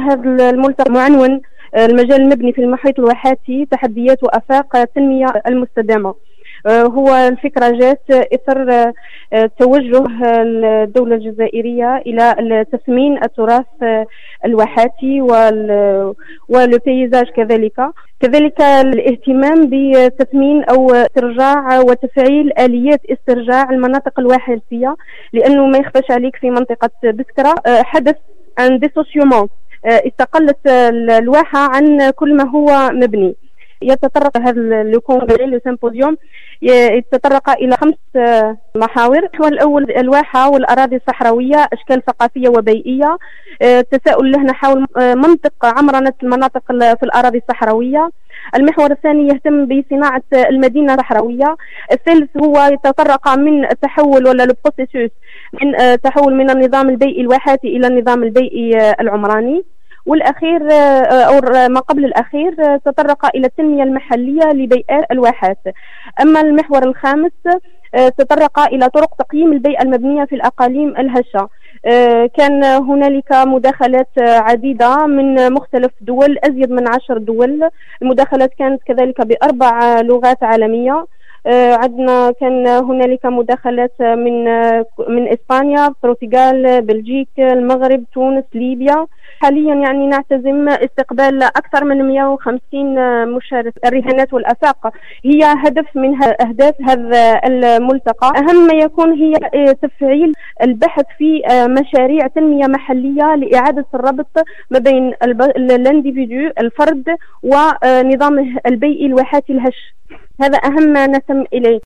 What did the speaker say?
هذا الملتقى معنون المجال المبني في المحيط الواحاتي تحديات وآفاق التنمية المستدامة. هو الفكرة جات إثر توجه الدولة الجزائرية إلى تثمين التراث الواحاتي والبيزاج كذلك الاهتمام بتثمين أو استرجاع وتفعيل آليات استرجاع المناطق الواحاتية، لأنه ما يخفاش عليك في منطقة بسكرة حدث ان ديسوسيومون، استقلت الواحة عن كل ما هو مبني. يتطرق هذا لو سيمبوزيوم يتطرق إلى 5 محاور. المحور الأول الواحة والأراضي الصحراوية، أشكال ثقافية وبيئية، تساؤل لهنا حول منطق عمرنة المناطق في الأراضي الصحراوية. المحور الثاني يهتم بصناعة المدينة الصحراوية. الثالث هو يتطرق من التحول ولا البروسيسوس من تحول من النظام البيئي الواحاتي إلى النظام البيئي العمراني. والأخير أو ما قبل الأخير تطرق إلى التنمية المحلية لبيئات الواحات. أما المحور الخامس تطرق إلى طرق تقييم البيئة المبنية في الأقاليم الهشة. كان هنالك مداخلات عديدة من مختلف دول، أزيد من 10 دول. المداخلات كانت كذلك ب4 لغات عالمية. عندنا كان هنالك مداخلات من إسبانيا، البرتغال، بلجيكا، المغرب، تونس، ليبيا. حاليا يعني نعتزم استقبال أكثر من 150 مشارك. الرهانات والآفاق هي هدف من أهداف هذا الملتقى. أهم ما يكون هي تفعيل البحث في مشاريع تنمية محلية لإعادة الربط ما بين الانديفيدو الفرد ونظامه البيئي الواحاتي الهش. هذا أهم ما نسم إليه.